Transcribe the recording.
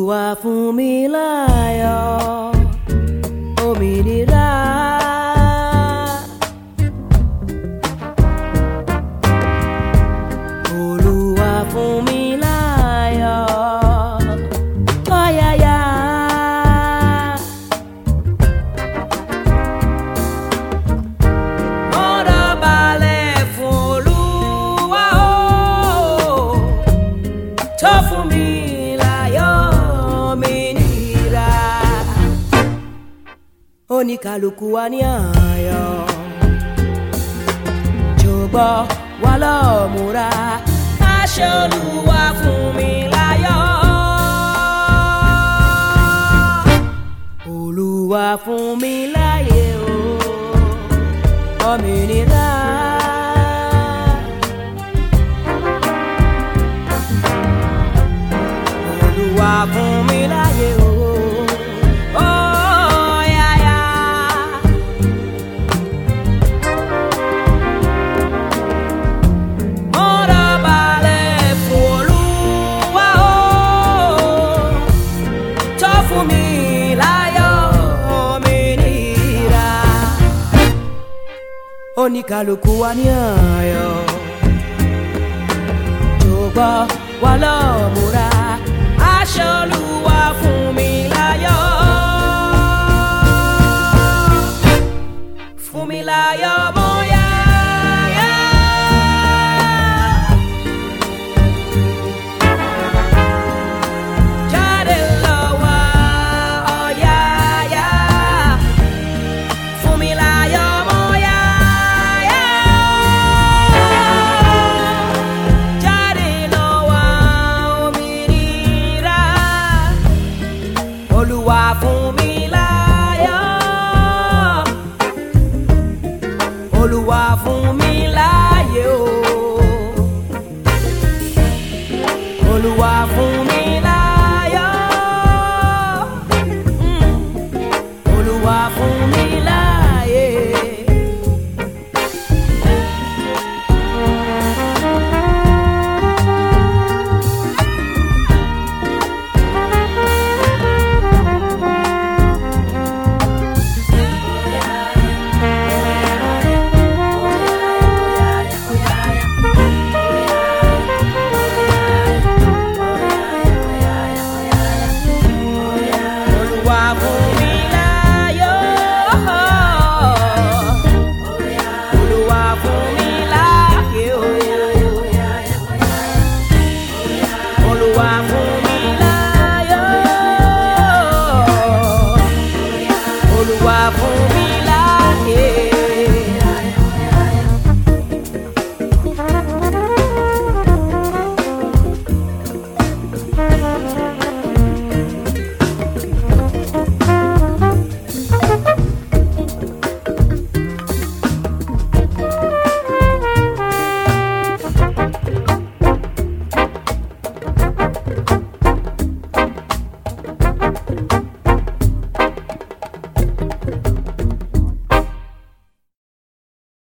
Olúwa fún mi láyọ̀ òmìnira. Olúwa fún mi láyọ̀ ọ̀yàyà. Mo dọ̀bálẹ̀ fún Olúwa tó fún mi láyọ̀ òmìnira. Oníkálukú wa ní ayọ̀, jọ̀gbọ́ wa lọ múra. Àṣẹ Olúwa fún mi láyọ̀. Olúwa fún mi láyé o òmìnira. Olúwa fún mi láyé o. Oníkálukú wa ní ayọ̀, jọ̀gbọ́ wa lọ múra. Àṣẹ Olúwa fún mi láyọ̀, fún mi láyọ̀ mo yáyá. Jáde lọ wá ọ̀yàyà, fún mi láyọ̀. Olúwa fún mi láyọ̀, Olúwa fún mi láyé o, Olúwa fún mi.